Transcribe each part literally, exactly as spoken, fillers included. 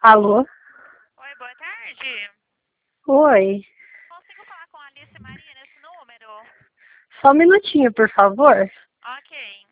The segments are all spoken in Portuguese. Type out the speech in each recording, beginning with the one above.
Alô? Oi, boa tarde. Oi. Consigo falar com a Alice Maria nesse número? Só um minutinho, por favor. Ok.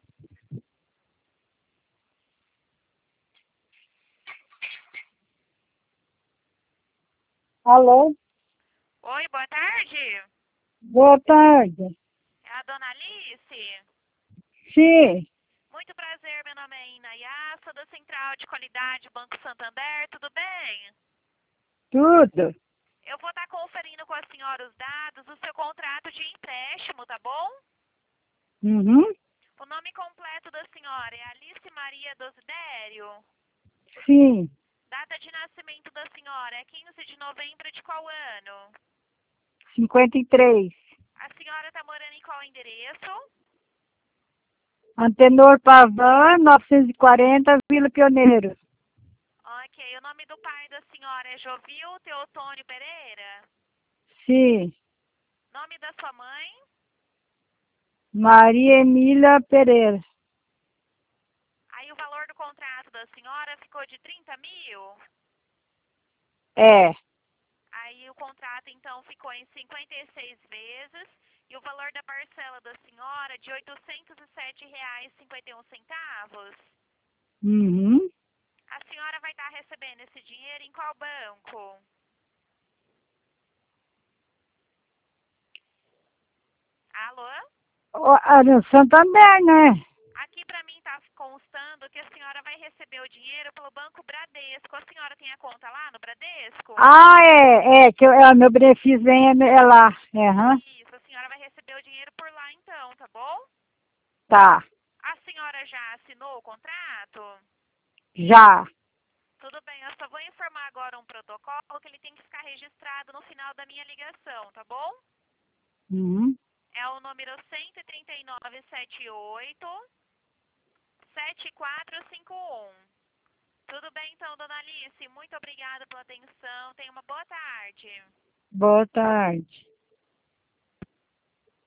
Alô? Oi, boa tarde. Boa tarde. É a dona Alice? Sim, Muito prazer, meu nome é Inayá, sou da Central de Qualidade Banco Santander, tudo bem? tudo. Eu vou estar conferindo com a senhora os dados do seu contrato de empréstimo, tá bom? Uhum. O nome completo da senhora é Alice Maria Dosidério. Sim, Data de nascimento da senhora é quinze de novembro de qual ano? cinquenta e três. A senhora está morando em qual endereço? Antenor Pavan, novecentos e quarenta, Vila Pioneiro. Ok, o nome do pai da senhora é Jovil Teotônio Pereira? Sim, Nome da sua mãe? Maria Emília Pereira. Aí o valor do contrato da senhora ficou de trinta mil? É, Aí o contrato então ficou em cinquenta e seis vezes e o valor da parcela da senhora de oitocentos e sete reais e cinquenta e um centavos. uhum. A senhora vai estar recebendo esse dinheiro em qual banco? Alô? Ó, ah, no Santander, né? Aqui para mim está constando que a senhora vai receber o dinheiro pelo Banco Bradesco. A senhora tem a conta lá no Bradesco? Ah, é, é, que eu, é, meu benefício vem é, é lá. É, aham. Isso, a senhora vai receber o dinheiro por lá então, tá bom? Tá, A senhora já assinou o contrato? já. Tudo bem, eu só vou informar agora um protocolo que ele tem que ficar registrado no final da minha ligação, tá bom? Uhum. É o número cento e trinta e nove setenta e oito, setenta e quatro cinquenta e um. Tudo bem então, dona Alice? Muito obrigada pela atenção. Tenha uma boa tarde. Boa tarde.